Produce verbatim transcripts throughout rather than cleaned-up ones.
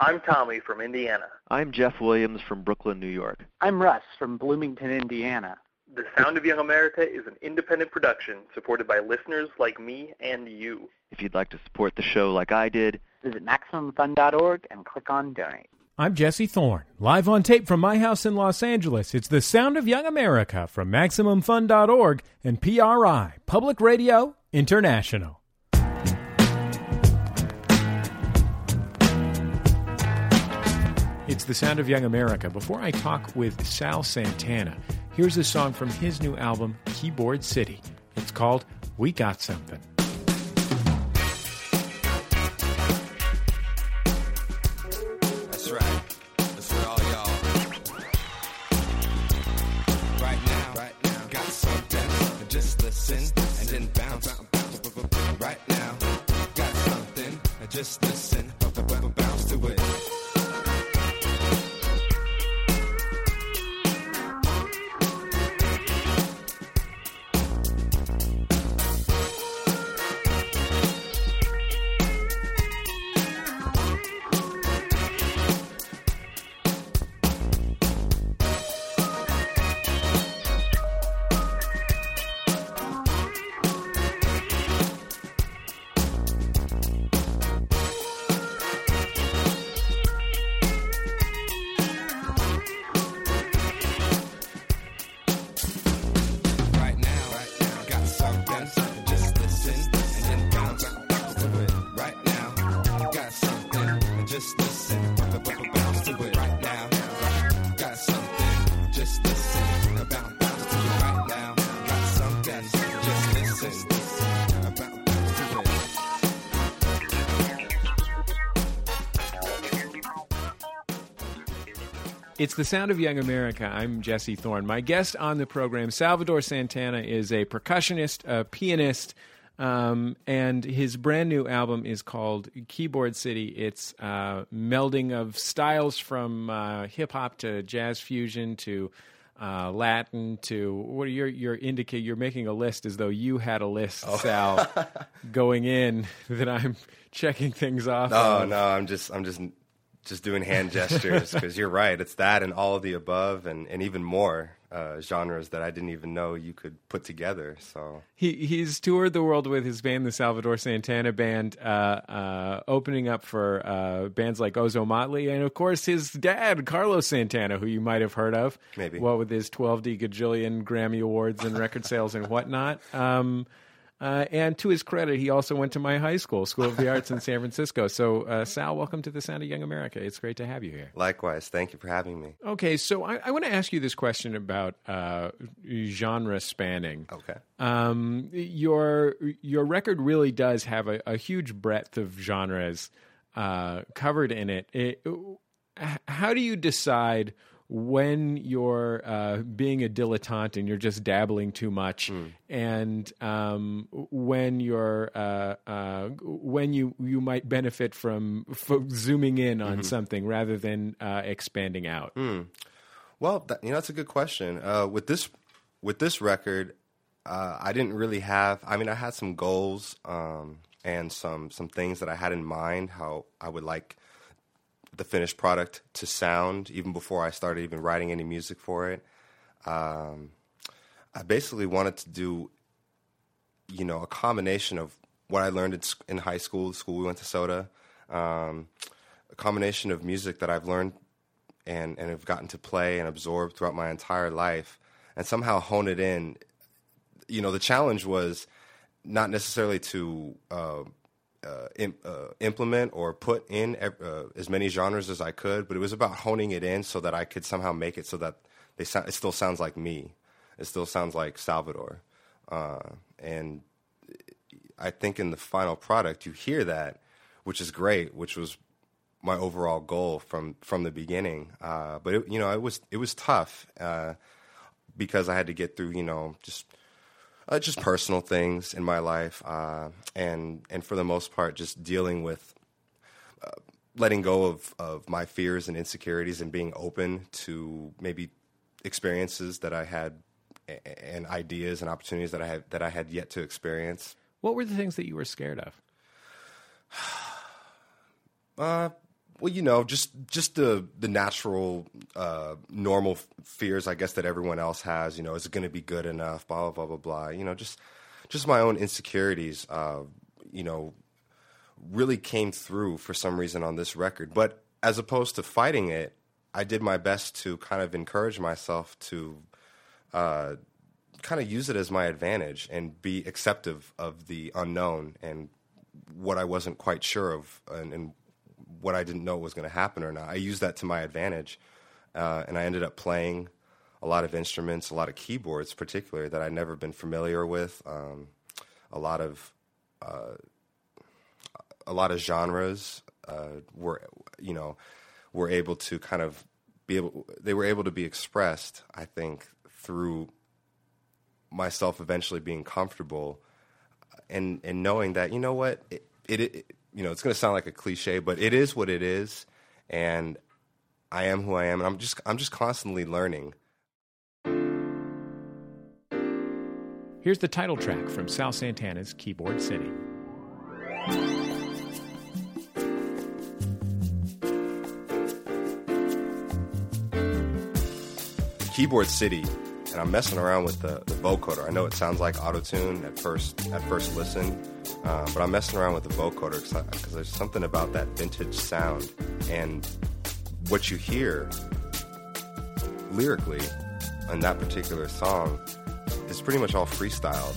I'm Tommy from Indiana. I'm Jeff Williams from Brooklyn, New York. I'm Russ from Bloomington, Indiana. The Sound of Young America is an independent production supported by listeners like me and you. If you'd like to support the show like I did, visit Maximum Fund dot org and click on Donate. I'm Jesse Thorne, live on tape from my house in Los Angeles. It's the Sound of Young America from Maximum Fund dot org and P R I, Public Radio International. It's the Sound of Young America. Before I talk with Sal Santana, here's a song from his new album, Keyboard City. It's called We Got Something. That's right. That's for all y'all. Right now, right now, got something. Just listen and then bounce. Right now, got something. Just listen, bounce to it. It's the Sound of Young America. I'm Jesse Thorne. My guest on the program, Salvador Santana, is a percussionist, a pianist, um, and his brand new album is called Keyboard City. It's uh, melding of styles from uh, hip-hop to jazz fusion to uh, Latin to what are your your indicate? You're making a list as though you had a list, oh. Sal, going in that I'm checking things off. No, of. no, I'm just I'm just. Just doing hand gestures, because you're right. It's that and all of the above and, and even more uh, genres that I didn't even know you could put together. So he He's toured the world with his band, the Salvador Santana Band, uh, uh, opening up for uh, bands like Ozo Motley, and of course his dad, Carlos Santana, who you might have heard of. Maybe. Well, with his twelve D gajillion Grammy Awards and record sales and whatnot. Um Uh, and to his credit, he also went to my high school, School of the Arts in San Francisco. So, uh, Sal, welcome to the Sound of Young America. It's great to have you here. Likewise. Thank you for having me. Okay, so I, I want to ask you this question about uh, genre spanning. Okay. Um, your your record really does have a, a huge breadth of genres uh, covered in it. it. How do you decide when you're uh, being a dilettante and you're just dabbling too much, mm. and um, when you're uh, uh, when you, you might benefit from f- zooming in on mm-hmm. something rather than uh, expanding out? Mm. Well, that, you know, that's a good question. Uh, with this with this record, uh, I didn't really have. I mean, I had some goals um, and some some things that I had in mind how I would like the finished product to sound even before I started even writing any music for it. Um, I basically wanted to do, you know, a combination of what I learned in, in high school, the school we went to, SOTA, um, a combination of music that I've learned and, and have gotten to play and absorb throughout my entire life, and somehow hone it in. You know, the challenge was not necessarily to uh, Uh, imp, uh, implement or put in uh, as many genres as I could, but it was about honing it in so that I could somehow make it so that they so- it still sounds like me. It still sounds like Salvador. Uh, and I think in the final product, you hear that, which is great, which was my overall goal from, from the beginning. Uh, but, it, you know, it was, it was tough uh, because I had to get through, you know, just... Uh, just personal things in my life, uh, and and for the most part, just dealing with uh, letting go of, of my fears and insecurities and being open to maybe experiences that I had and ideas and opportunities that I had that I had yet to experience. What were the things that you were scared of? Uh, Well, you know, just just the the natural, uh, normal f- fears, I guess, that everyone else has. You know, is it going to be good enough? Blah blah blah blah blah. You know, just just my own insecurities. Uh, you know, really came through for some reason on this record. But as opposed to fighting it, I did my best to kind of encourage myself to uh, kind of use it as my advantage and be acceptive of the unknown and what I wasn't quite sure of, and, and what I didn't know was going to happen or not. I used that to my advantage, uh, and I ended up playing a lot of instruments, a lot of keyboards particularly that I'd never been familiar with, um, a lot of uh, a lot of genres uh, were, you know, were able to kind of be able, they were able to be expressed, I think, through myself eventually being comfortable and and knowing that, you know what, it, it, it you know, it's going to sound like a cliche, but it is what it is, and I am who I am, and I'm just I'm just constantly learning. Here's the title track from Sal Santana's Keyboard City. Keyboard City, and I'm messing around with the, the vocoder. I know it sounds like auto-tune at first at first listen, uh, but I'm messing around with the vocoder because there's something about that vintage sound, and what you hear lyrically on that particular song is pretty much all freestyled.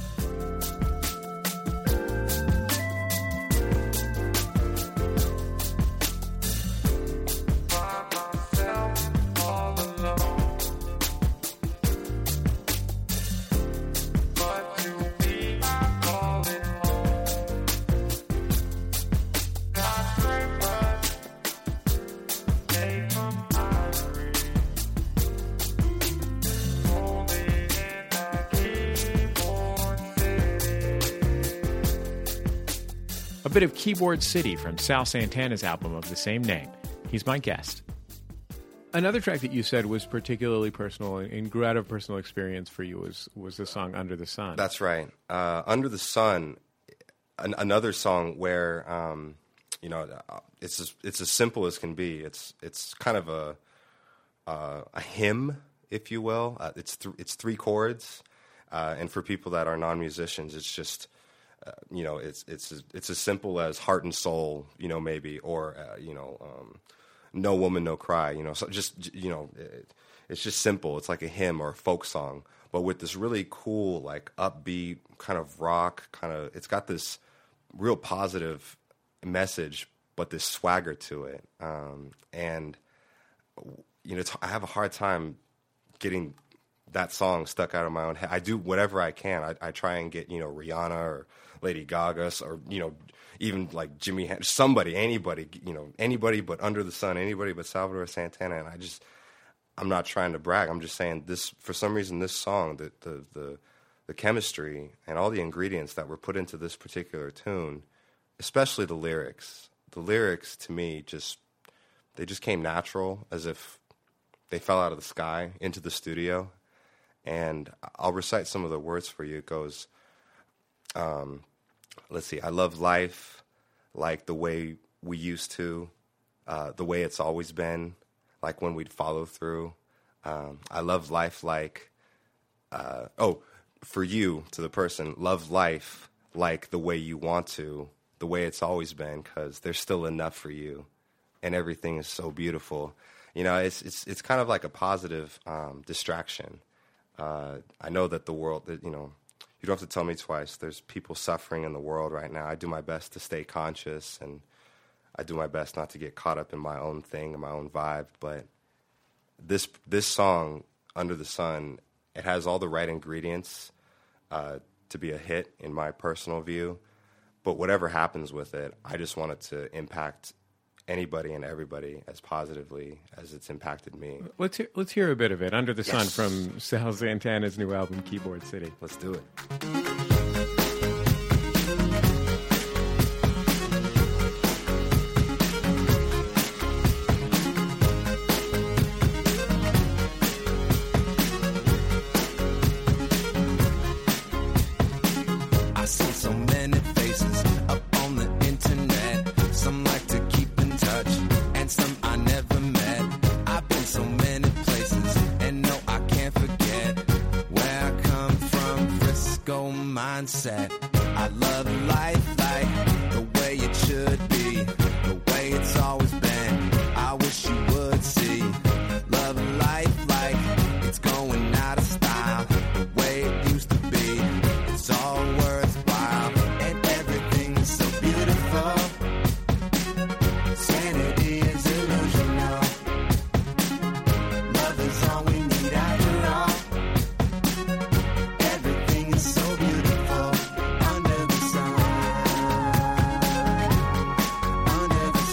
A bit of Keyboard City from Sal Santana's album of the same name. He's my guest. Another track that you said was particularly personal and grew out of personal experience for you was, was the song Under the Sun. That's right. Uh, Under the Sun, an, another song where, um, you know, it's as, it's as simple as can be. It's it's kind of a uh, a hymn, if you will. Uh, it's th- it's three chords, uh, and for people that are non-musicians, it's just, uh, you know, it's it's as, it's as simple as Heart and Soul, you know, maybe, or uh, you know, um, No Woman, No Cry, you know, so just, you know, it, it's just simple. It's like a hymn or a folk song, but with this really cool, like upbeat kind of rock, kind of, it's got this real positive message, but this swagger to it. Um, and, you know, it's, I have a hard time getting that song stuck out of my own head. I do whatever I can. I, I try and get, you know, Rihanna or Lady Gaga or, you know, even like Jimi Hendrix, somebody, anybody, you know, anybody but Under the Sun, anybody but Salvador Santana. And I just, I'm not trying to brag. I'm just saying this, for some reason, this song, the, the, the, the chemistry and all the ingredients that were put into this particular tune, especially the lyrics, the lyrics to me just, they just came natural, as if they fell out of the sky into the studio. And I'll recite some of the words for you. It goes, um, let's see, I love life like the way we used to, uh, the way it's always been, like when we'd follow through. Um, I love life like, uh, oh, for you, to the person, love life like the way you want to, the way it's always been, because there's still enough for you, and everything is so beautiful. You know, it's it's it's kind of like a positive um, distraction. Uh, I know that the world, that, you know, you don't have to tell me twice. There's people suffering in the world right now. I do my best to stay conscious, and I do my best not to get caught up in my own thing and my own vibe. But this this song, Under the Sun, it has all the right ingredients uh, to be a hit in my personal view. But whatever happens with it, I just want it to impact anybody and everybody as positively as it's impacted me. Let's hear, let's hear a bit of it. Under the Yes. Sun from Sal Santana's new album, Keyboard City. Let's do it. I see so many faces up on the internet. Some like to keep in touch, and some mindset. I love life like the way it should be, the way it's always been. I wish you would see. Love life like it's going out of style, the way it used to be. It's all worthwhile, and everything is so beautiful. Sanity is illusional. Love is all we need after all. Everything is so beautiful under the sun. Under the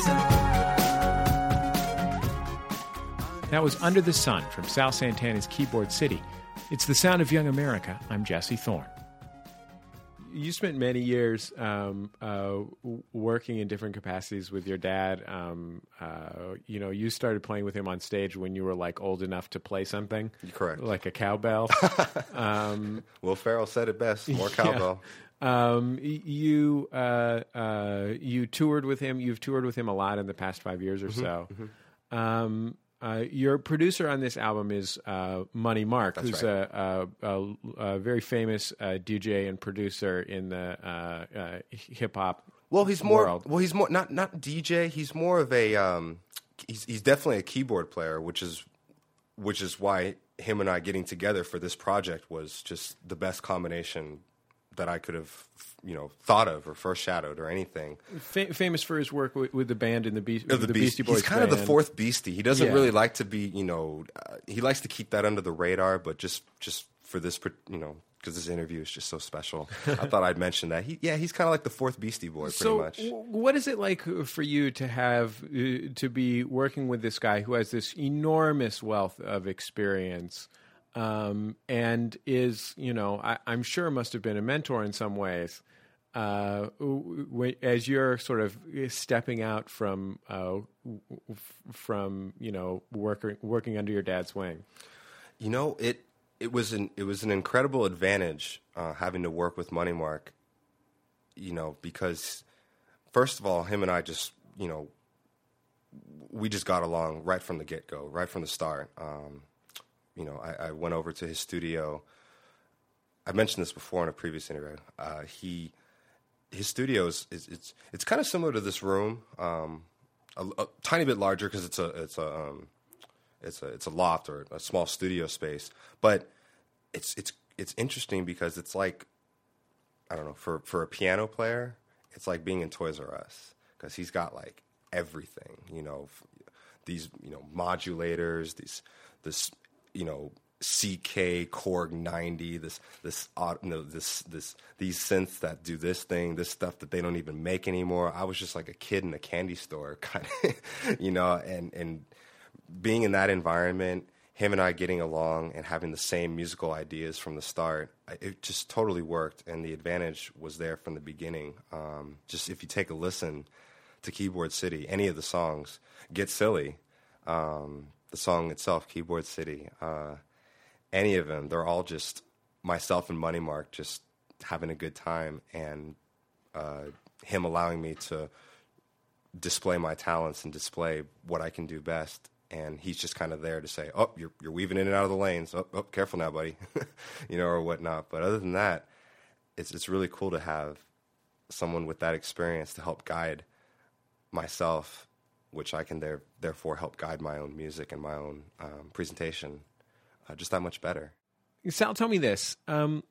sun. That was Under the Sun from Sal Santana's Keyboard City. It's the sound of young America. I'm Jesse Thorne. You spent many years um, uh, w- working in different capacities with your dad. Um, uh, you know, you started playing with him on stage when you were like old enough to play something. Correct. Like a cowbell. um, Will Ferrell said it best. More cowbell. Yeah. Um, y- you uh, uh, you toured with him. You've toured with him a lot in the past five years or Mm-hmm, so. Mm-hmm. Um, uh, your producer on this album is uh, Money Mark, That's who's right. a, a, a, a very famous uh, D J and producer in the uh, uh, hip hop. Well, he's more. world. Well, he's more not not D J. He's more of a. Um, he's he's definitely a keyboard player, which is which is why him and I getting together for this project was just the best combination that I could have, you know, thought of or foreshadowed or anything. Fa- famous for his work with, with the band in the, Be- Of the, the Beastie Beast- Boys. He's kind of the band. fourth Beastie. He doesn't Yeah. really like to be, you know, uh, he likes to keep that under the radar. But just just for this, par- you know, because this interview is just so special, I thought I'd mention that. He, yeah, he's kind of like the fourth Beastie Boy, pretty so much. w- what is it like for you to have uh, to be working with this guy who has this enormous wealth of experience um, and is, you know, I, I'm sure must have been a mentor in some ways uh, w- w- as you're sort of stepping out from uh, w- f- from you know working working under your dad's wing? You know, it it was an it was an incredible advantage uh, having to work with Money Mark. You know, because first of all, him and I just, you know, we just got along right from the get go, right from the start. Um, you know, I, I went over to his studio. I mentioned this before in a previous interview. Uh, he his studio is, is it's it's kind of similar to this room, um, a, a tiny bit larger because it's a it's a um, It's a it's a loft or a small studio space, but it's it's it's interesting because it's like, I don't know, for for a piano player, it's like being in Toys R Us because he's got like everything, you know, f- these you know modulators, these this you know C K Korg ninety, this this au- you know, this this these synths that do this thing, this stuff that they don't even make anymore. I was just like a kid in a candy store, kind of, you know, and and. Being in that environment, him and I getting along and having the same musical ideas from the start, it just totally worked. And the advantage was there from the beginning. Um, just if you take a listen to Keyboard City, any of the songs, Get Silly, um, the song itself, Keyboard City, uh, any of them, they're all just myself and Money Mark just having a good time and uh, him allowing me to display my talents and display what I can do best. And he's just kind of there to say, oh, you're you're weaving in and out of the lanes. Oh, oh careful now, buddy, you know, or whatnot. But other than that, it's it's really cool to have someone with that experience to help guide myself, which I can there therefore help guide my own music and my own um, presentation uh, just that much better. Sal, tell me this. Um,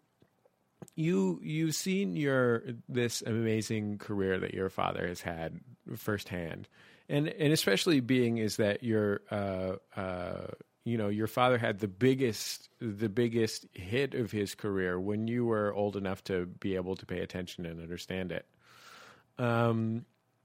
you you've seen your this amazing career that your father has had firsthand, and and especially being is that your uh, uh, you know your father had the biggest the biggest hit of his career when you were old enough to be able to pay attention and understand it. Um,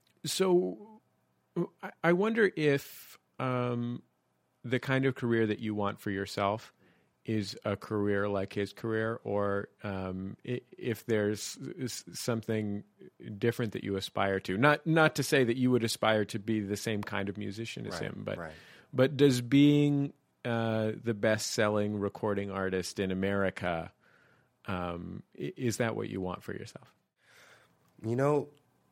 so I, I wonder if um, the kind of career that you want for yourself is a career like his career, or um, if there's something different that you aspire to. Not not to say that you would aspire to be the same kind of musician as Right, him, but right. but does being uh, the best-selling recording artist in America, um, i- is that what you want for yourself? You know,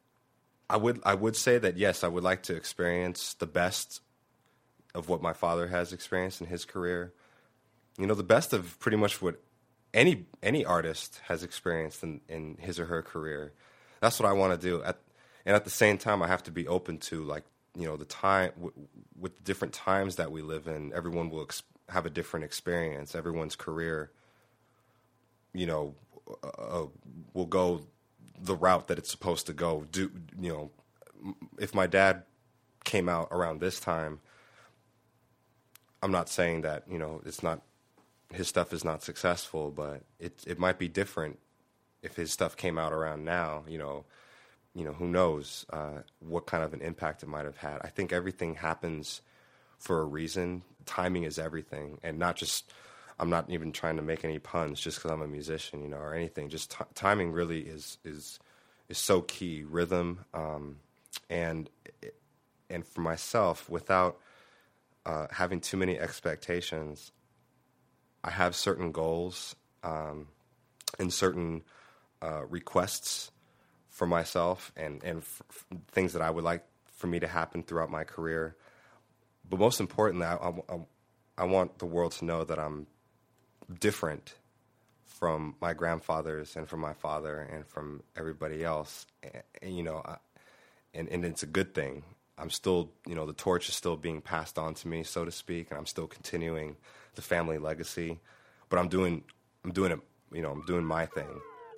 I would I would say that yes, I would like to experience the best of what my father has experienced in his career. You know, the best of pretty much what any any artist has experienced in, in his or her career. That's what I want to do. At, and at the same time, I have to be open to, like, you know, the time, w- with the different times that we live in, everyone will ex- have a different experience. Everyone's career, you know, uh, will go the route that it's supposed to go. Do, you know, if my dad came out around this time, I'm not saying that, you know, it's not, his stuff is not successful, but it it might be different if his stuff came out around now. You know, you know, who knows uh, what kind of an impact it might have had. I think everything happens for a reason. Timing is everything, and not just. I'm not even trying to make any puns just because I'm a musician, you know, or anything. Just t- timing really is is is so key. Rhythm, um, and and for myself, without uh, having too many expectations, I have certain goals um, and certain uh, requests for myself, and and f- f- things that I would like for me to happen throughout my career. But most importantly, I, I, I want the world to know that I'm different from my grandfathers and from my father and from everybody else, and, and you know, I, and and it's a good thing. I'm still, you know, the torch is still being passed on to me, so to speak, and I'm still continuing the family legacy. But I'm doing, I'm doing it, you know, I'm doing my thing.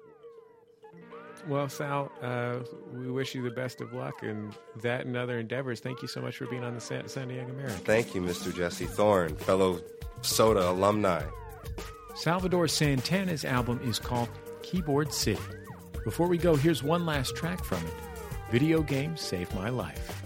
Well, Sal, uh, we wish you the best of luck in that and other endeavors. Thank you so much for being on the Sound of Young America. Thank you, Mister Jesse Thorne, fellow Soda alumni. Salvador Santana's album is called Keyboard City. Before we go, here's one last track from it. Video Games Saved My Life.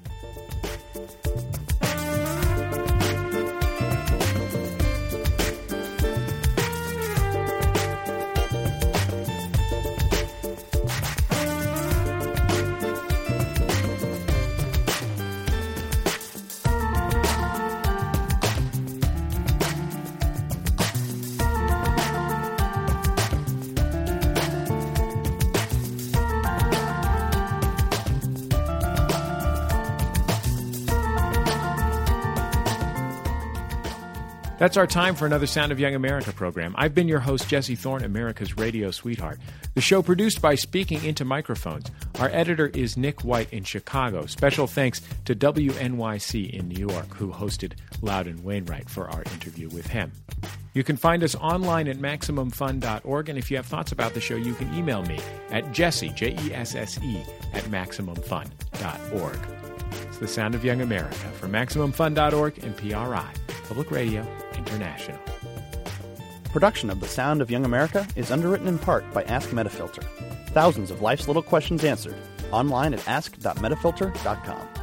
That's our time for another Sound of Young America program. I've been your host, Jesse Thorne, America's radio sweetheart. The show produced by Speaking Into Microphones. Our editor is Nick White in Chicago. Special thanks to W N Y C in New York, who hosted Loudon Wainwright for our interview with him. You can find us online at Maximum Fun dot org, and if you have thoughts about the show, you can email me at Jesse, J E S S E, at Maximum Fun dot org. It's the Sound of Young America from Maximum Fun dot org and P R I, Public Radio International. Production of The Sound of Young America is underwritten in part by Ask Metafilter. Thousands of life's little questions answered. Online at ask dot metafilter dot com.